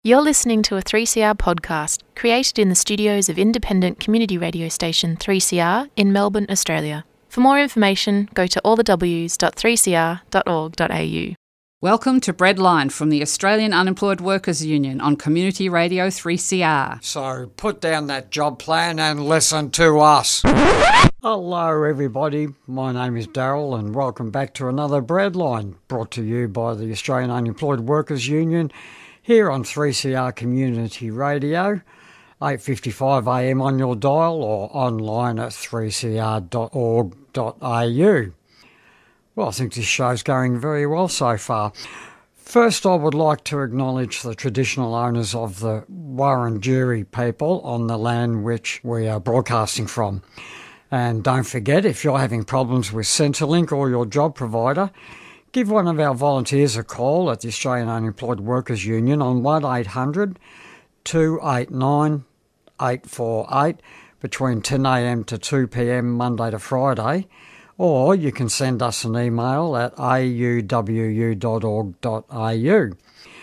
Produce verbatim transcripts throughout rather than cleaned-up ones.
You're listening to a three C R podcast created in the studios of independent community radio station three C R in Melbourne, Australia. For more information, go to all the w s dot three c r dot org dot a u. Welcome to Breadline from the Australian Unemployed Workers Union on Community Radio three C R. So put down that job plan and listen to us. Hello everybody, my name is Daryl and welcome back to another Breadline brought to you by the Australian Unemployed Workers Union here on three C R Community Radio, eight fifty-five a m on your dial or online at three c r dot org dot a u. Well, I think this show's going very well so far. First, I would like to acknowledge the traditional owners of the Wurundjeri people on the land which we are broadcasting from. And don't forget, if you're having problems with Centrelink or your job provider, give one of our volunteers a call at the Australian Unemployed Workers Union on one eight hundred two eight nine eight four eight between ten a m to two p m Monday to Friday, or you can send us an email at a u w u dot org dot a u.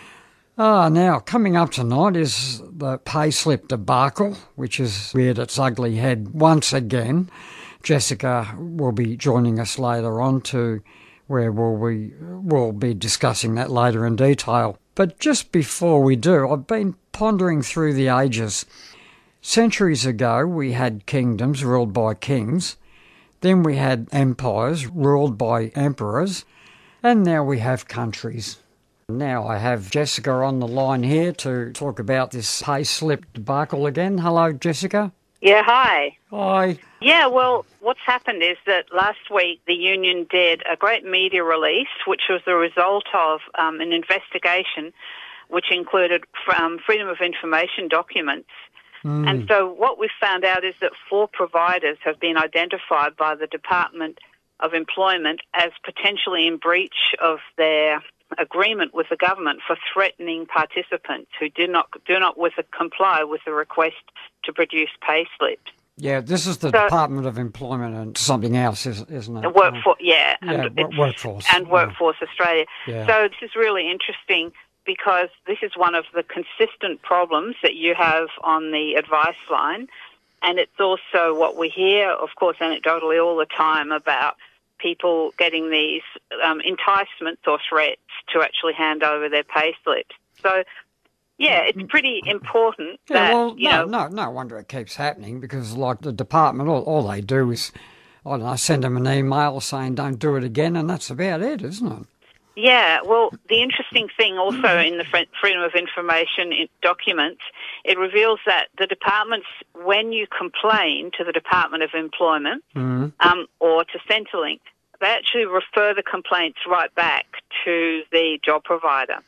Ah, now, coming up tonight is the payslip debacle, which has reared its ugly head once again. Jessica will be joining us later on to where we'll, we will be discussing that later in detail. But just before we do, I've been pondering through the ages. Centuries ago, we had kingdoms ruled by kings. Then we had empires ruled by emperors. And now we have countries. Now I have Jessica on the line here to talk about this payslip debacle again. Hello, Jessica. Yeah, hi. Hi. Yeah, well, what's happened is that last week the union did a great media release, which was the result of um, an investigation which included um, Freedom of Information documents. Mm. And so what we found out is that four providers have been identified by the Department of Employment as potentially in breach of their agreement with the government for threatening participants who do not do not with a, comply with the request to produce pay slips. Yeah, this is the so, Department of Employment and something else, isn't it? Workforce, yeah, yeah, and workforce and yeah. Workforce Australia. Yeah. So this is really interesting because this is one of the consistent problems that you have on the advice line, and it's also what we hear, of course, anecdotally all the time about people getting these um, enticements or threats to actually hand over their pay slips. So, yeah, it's pretty important yeah, that, well, you no, know... no, no wonder it keeps happening because, like, the department, all, all they do is, I don't know, send them an email saying don't do it again, and that's about it, isn't it? Yeah, well, the interesting thing also in the Freedom of Information documents, it reveals that the departments, when you complain to the Department of Employment mm. um, or to Centrelink, they actually refer the complaints right back to the job provider.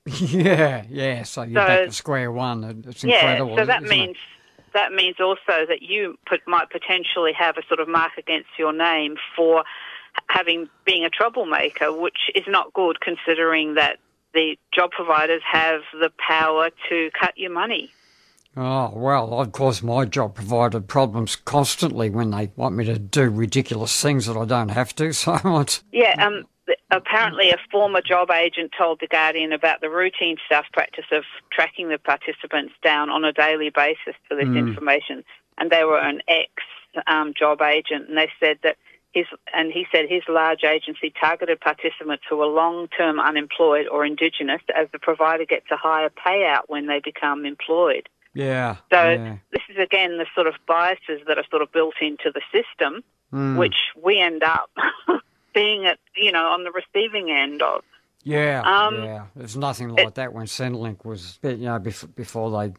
Yeah, yeah, so you're so, back to square one. It's yeah, incredible. so that isn't means it? that means also that you put, might potentially have a sort of mark against your name for having being a troublemaker, which is not good considering that the job providers have the power to cut your money. Oh, well, of course my job provided problems constantly when they want me to do ridiculous things that I don't have to, so it's... Yeah, um, apparently a former job agent told The Guardian about the routine staff practice of tracking the participants down on a daily basis for this Mm. information, and they were an ex-job um, agent, and they said that His, and he said his large agency targeted participants who were long-term unemployed or Indigenous as the provider gets a higher payout when they become employed. Yeah. So yeah. this is, again, the sort of biases that are sort of built into the system, mm. which we end up being, at, you know, on the receiving end of. Yeah, um, yeah. There's nothing like it, that when Centrelink was, you know, before, before they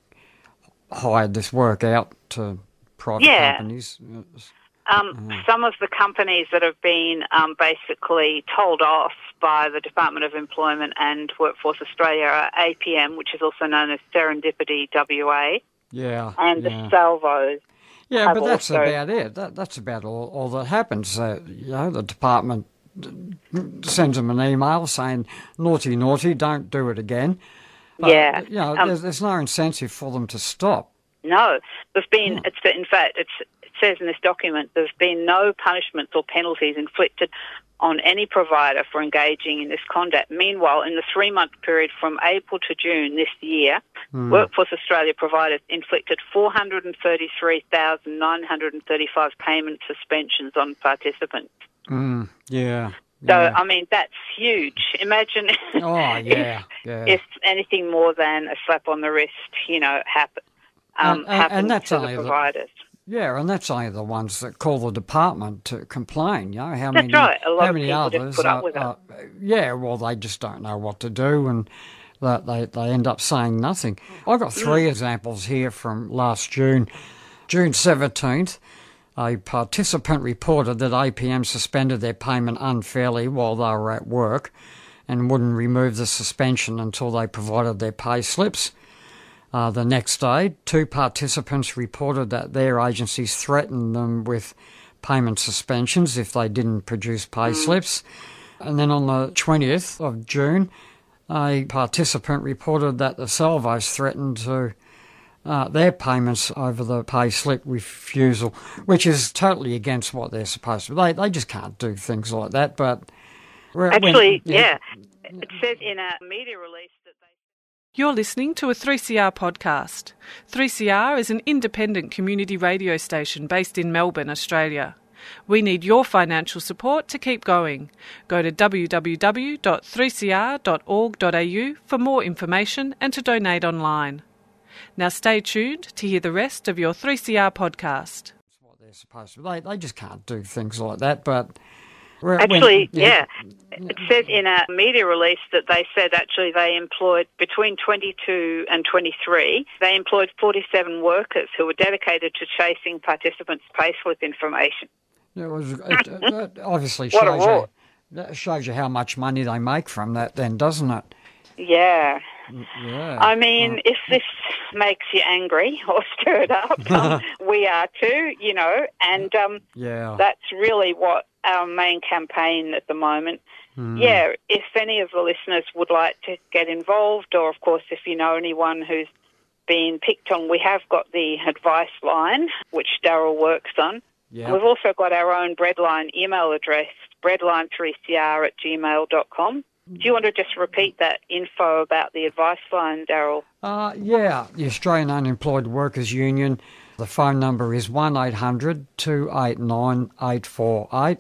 hired this work out to private yeah. companies. Um, mm. Some of the companies that have been um, basically told off by the Department of Employment and Workforce Australia are A P M, which is also known as Serendipity W A, yeah, and yeah. the Salvos. Yeah, but that's also... about it. That, that's about all, all that happens. Uh, you know, the department sends them an email saying, naughty, naughty, don't do it again. But, yeah. You know, um, there's, there's no incentive for them to stop. No. There's been, yeah. it's, in fact, it's says in this document, there's been no punishments or penalties inflicted on any provider for engaging in this conduct. Meanwhile, in the three-month period from April to June this year, mm. Workforce Australia providers inflicted four hundred thirty-three thousand nine hundred thirty-five payment suspensions on participants. Mm, yeah. So, yeah. I mean, that's huge. Imagine oh, yeah, if, yeah. if anything more than a slap on the wrist, you know, happen, um, and, and, happens and that's to only the providers. The, yeah, and that's only the ones that call the department to complain. You know, how that's many, right. A lot how of many people others just put are, up with are, it. Yeah, well, they just don't know what to do, and that they, they end up saying nothing. I've got three mm. examples here from last June. June seventeenth, a participant reported that A P M suspended their payment unfairly while they were at work and wouldn't remove the suspension until they provided their pay slips. Uh, the next day, two participants reported that their agencies threatened them with payment suspensions if they didn't produce pay mm. slips. And then on the twentieth of June, a participant reported that the Salvos threatened to Uh, their payments over the pay slip refusal, which is totally against what they're supposed to. They they just can't do things like that. But actually, when, yeah. yeah, it says in a media release that they. You're listening to a three C R podcast. three C R is an independent community radio station based in Melbourne, Australia. We need your financial support to keep going. Go to w w w dot three c r dot org dot a u for more information and to donate online. Now stay tuned to hear the rest of your three C R podcast. That's what they're supposed to. They they just can't do things like that. But actually, when, yeah. yeah, it says in a media release that they said actually they employed between twenty-two and twenty-three. They employed forty-seven workers who were dedicated to chasing participants' payslip information. It was it, it obviously what shows a you that shows you how much money they make from that. Then doesn't it? Yeah. Yeah. I mean, uh, if this makes you angry or stirred up, um, we are too, you know, and um, yeah. that's really what our main campaign at the moment. Mm. Yeah, if any of the listeners would like to get involved, or of course if you know anyone who's been picked on, we have got the advice line, which Daryl works on. Yep. We've also got our own Breadline email address, breadline three c r at gmail dot com. Do you want to just repeat that info about the advice line, Daryl? Uh, yeah, the Australian Unemployed Workers Union. The phone number is one eight hundred two eight nine eight four eight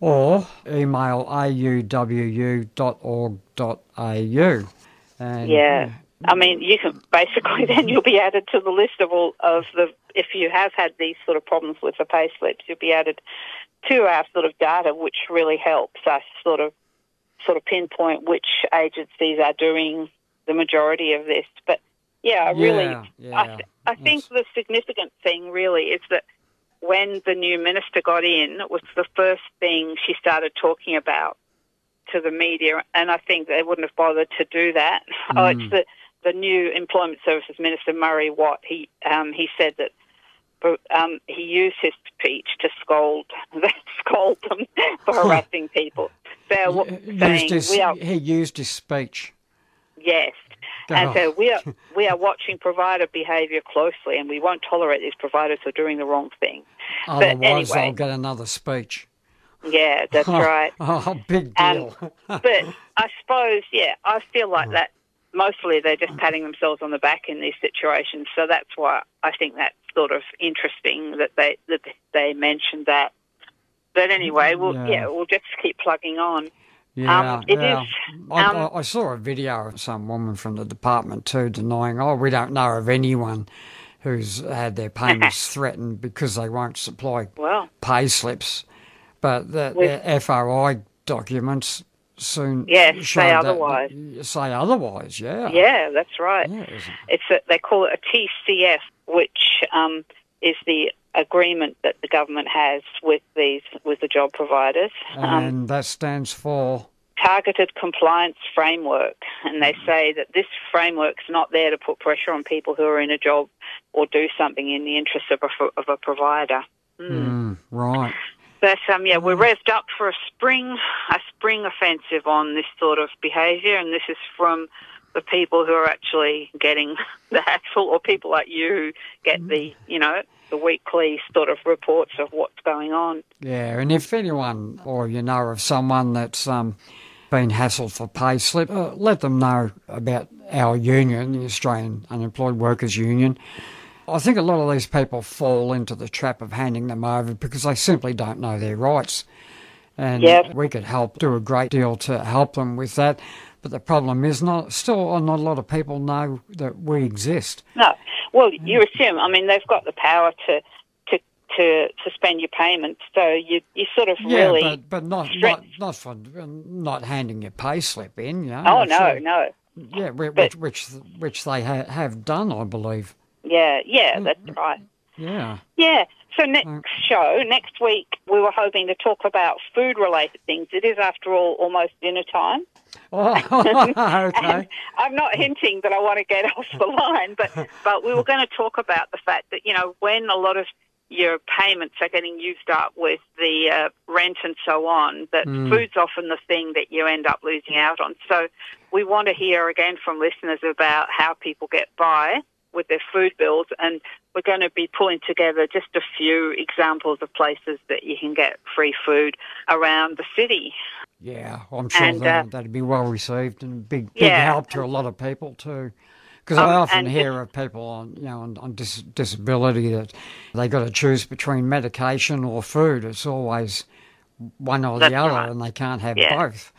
or email a u w u dot org dot a u. And, yeah. I mean, you can basically then you'll be added to the list of all of the, if you have had these sort of problems with the pay slips, you'll be added to our sort of data, which really helps us sort of sort of pinpoint which agencies are doing the majority of this. But, yeah, I really, yeah, yeah. I, th- I think the significant thing really is that when the new minister got in, it was the first thing she started talking about to the media, and I think they wouldn't have bothered to do that. Mm. Oh, it's the, the new Employment Services Minister, Murray Watt. He, um, he said that But um, he used his speech to scold scold them for harassing people. So, saying, his, we are, he used his speech. Yes. Oh. And so we are we are watching provider behaviour closely, and we won't tolerate these providers who are doing the wrong thing. Otherwise, but anyway, I'll get another speech. Yeah, that's right. Oh, big deal. Um, but I suppose, yeah, I feel like that mostly they're just patting themselves on the back in these situations. So that's why I think that's sort of interesting that they that they mentioned that. But anyway, we'll yeah, yeah we'll just keep plugging on. Yeah, um, it yeah. is. I, Um, I, I saw a video of some woman from the department too denying, oh, we don't know of anyone who's had their payments threatened because they won't supply well, pay slips. But the, the F O I documents soon yes, show say that, otherwise. Say otherwise, yeah. Yeah, that's right. Yeah, it's a, they call it a T C F, which um, is the agreement that the government has with these with the job providers. And um, that stands for Targeted Compliance Framework, and they say that this framework's not there to put pressure on people who are in a job or do something in the interest of a, of a provider. Mm. Mm, right. But um, yeah, we're revved up for a spring, a spring offensive on this sort of behaviour, and this is from the people who are actually getting the hassle, or people like you who get the, you know, the weekly sort of reports of what's going on. Yeah, and if anyone or you know of someone that's um, been hassled for pay slip, uh, let them know about our union, the Australian Unemployed Workers Union. I think a lot of these people fall into the trap of handing them over because they simply don't know their rights. And yep. we could help, do a great deal to help them with that. But the problem is not still not a lot of people know that we exist. No. Well, you assume, I mean, they've got the power to to, to suspend your payments, so you you sort of yeah, really... but, but not, not not for not handing your pay slip in, you know. Oh, no, sure. no. Yeah, which but, which, which they ha- have done, I believe. Yeah, yeah, that's right. Yeah. Yeah. So next show, next week, we were hoping to talk about food-related things. It is, after all, almost dinner time. Oh, okay. I'm not hinting that I want to get off the line, but, but we were going to talk about the fact that, you know, when a lot of your payments are getting used up with the uh, rent and so on, that mm. food's often the thing that you end up losing out on. So we want to hear again from listeners about how people get by with their food bills, and we're going to be pulling together just a few examples of places that you can get free food around the city. Yeah, I'm sure and, that, uh, that'd be well received and a big, big yeah, help to a lot of people too. Because um, I often hear just, of people on, you know, on, on dis- disability that they got to choose between medication or food. It's always one or the other, right. and they can't have yeah. both.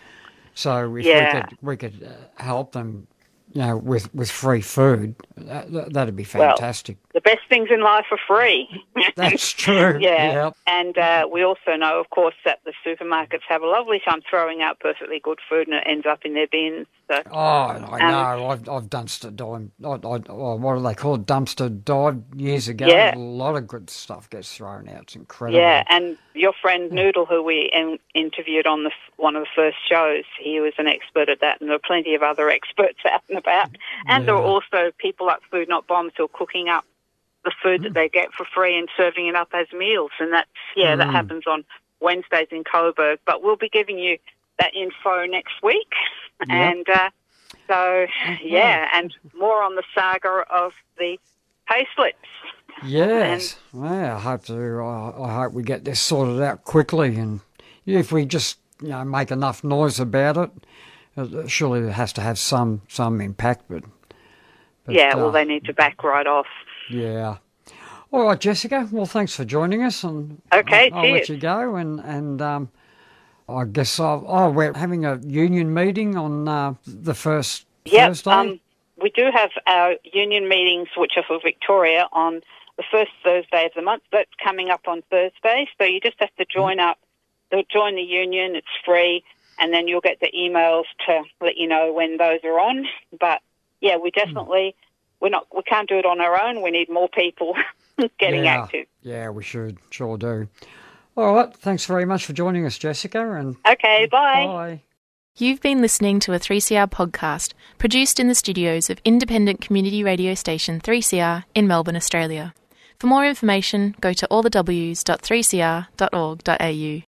So if yeah. we could, we could uh, help them, you know, with, with free food, that, that'd be well, fantastic. The best things in life are free. That's true. yeah. Yep. And uh, we also know, of course, that the supermarkets have a lovely time throwing out perfectly good food and it ends up in their bins. So, oh, I um, know. I've I've dumpster dived. I, I, oh, what do they call it? Dumpster dive years ago. Yeah. A lot of good stuff gets thrown out. It's incredible. Yeah, and your friend Noodle, who we in, interviewed on the one of the first shows, he was an expert at that, and there are plenty of other experts out and about. And yeah. there are also people like Food Not Bombs who are cooking up the food that they get for free and serving it up as meals. And that's, yeah, mm. that happens on Wednesdays in Coburg. But we'll be giving you that info next week. Yep. And uh, so, okay. yeah, and more on the saga of the pay slips. Yes. And, well, I hope to, I, I hope we get this sorted out quickly. And if we just, you know, make enough noise about it, uh, surely it has to have some, some impact. But, but yeah, well, uh, they need to back right off. Yeah. All right, Jessica. Well, thanks for joining us. And okay, I'll, I'll let you go. And, and um, I guess I'll, oh, we're having a union meeting on uh, the first yep, Thursday. Um, we do have our union meetings, which are for Victoria, on the first Thursday of the month. That's coming up on Thursday. So you just have to join mm. up, join the union. It's free. And then you'll get the emails to let you know when those are on. But, yeah, we definitely... Mm. We're not. We can't do it on our own. We need more people getting yeah, active. Yeah, we should. Sure do. All right. Thanks very much for joining us, Jessica. And okay, bye. Bye. You've been listening to a three C R podcast produced in the studios of independent community radio station three C R in Melbourne, Australia. For more information, go to all the w s dot three c r dot org dot a u.